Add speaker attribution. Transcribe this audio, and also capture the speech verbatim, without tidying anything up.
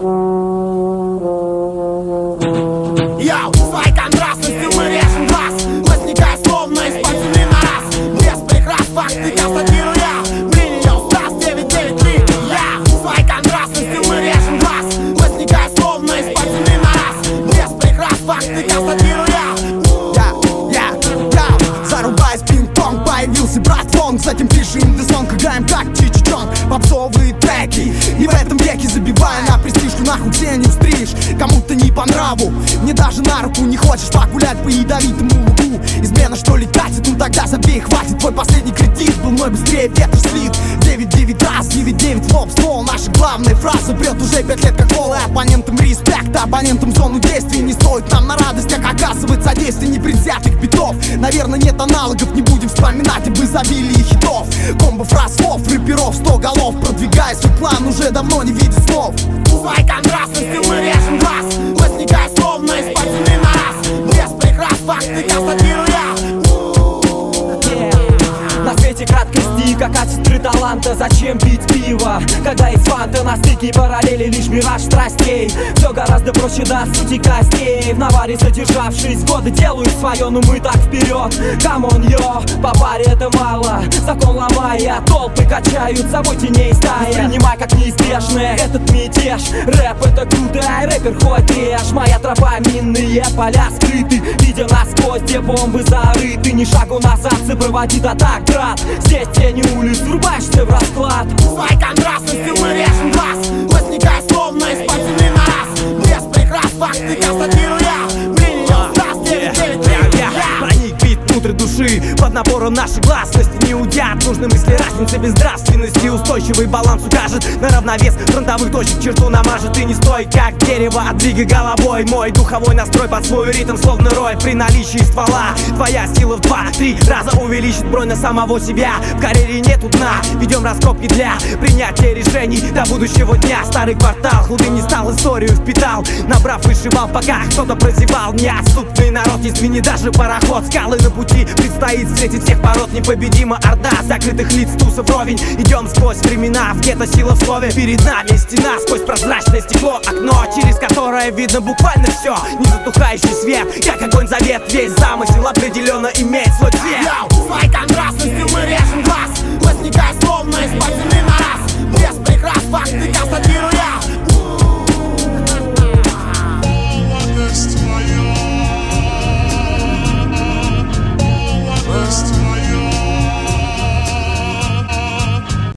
Speaker 1: Йоу, своей контрастностью мы режем глаз, возникая словно из-под земли на раз. Без прикрас факты констатирую я, принял Стас девять девять три. Я своей контрастностью мы режем глаз, возникая словно из-под земли на раз. Без прикрас факты констатирую я.
Speaker 2: Я, я, я, зарубаясь пинг-понг, появился брат Вонг. Затем пишем десонг, играем как чичичонг, попсовые треки. И в этом веке забивая на престижку, нахуй где не устришь, кому-то не по нраву. Мне даже на руку не хочешь погулять по ядовитому лугу. Измена что ли катит, ну тогда забей, хватит. Твой последний кредит был мной быстрее ветер слит. девять девять раз, девять девять лоб ствол. Наша главная фраза прет уже пять лет как волы. Оппонентам респект, абонентам зону действий. Не стоит нам на радостях оказывать содействие непредвзятых битов. Наверное нет аналогов, не будем вспоминать об изобилии хитов. Комбо фраз слов, рэперов сто голов. Продвигая свой план, уже давно не видит слов.
Speaker 1: Своей контрастностью мы режем глаз, возникая словно из-под земли на раз. Без прикрас факты констатирую я.
Speaker 3: На свете краткости, как от сестры таланта. Зачем пить пиво, когда есть фанта? На стыке параллели лишь мираж страстей. Все гораздо проще до сути костей. В наваре задержавшись, годы делают свое, но мы так вперед. Камон, йо, по паре это мало. Закон ломая, толпы качают, собой теней стая. Принимай как неизбежное этот мятеж. Рэп это круто, рэпер хоть режь. Моя тропа, минные поля скрыты, видя насквозь, где бомбы зарыты. Ни шагу назад сопроводит атак, брат. Здесь тени улиц, врубаешься в расклад.
Speaker 1: Своей контрастностью мы режем глаз, возникая словно из-под земли на раз. Без прикрас факты констатирую я. Принял Стас девять девять три.
Speaker 4: Проник бит внутрь души, под напором нашей гласности не удят. Нужны мысли разницы безнравственности. Устойчивый баланс укажет на равновес фронтовых точек, черту намажет. И не стой как дерево, а двигай головой. Мой духовой настрой под свой ритм словно рой. При наличии ствола твоя сила в два-три раза увеличит бронь на самого себя. В карьере нету дна, ведем раскопки для принятия решений до будущего дня. Старый квартал худым не стал, историю впитал, набрав вышибал, пока кто-то прозевал. Неотступный народ, извини, даже пароход. Скалы на пути, предстоит встретить всех пород. Непобедима орда закрытых лиц, туса вровень. Идем сквозь времена, где-то сила в слове. Перед нами стена, сквозь прозрачное стекло окно, через которое видно буквально все. Незатухающий свет, как огонь завет. Весь замысел определенно имеет свой цвет.
Speaker 1: Своей контрастностью мы режем глаз, возникая словно из-под земли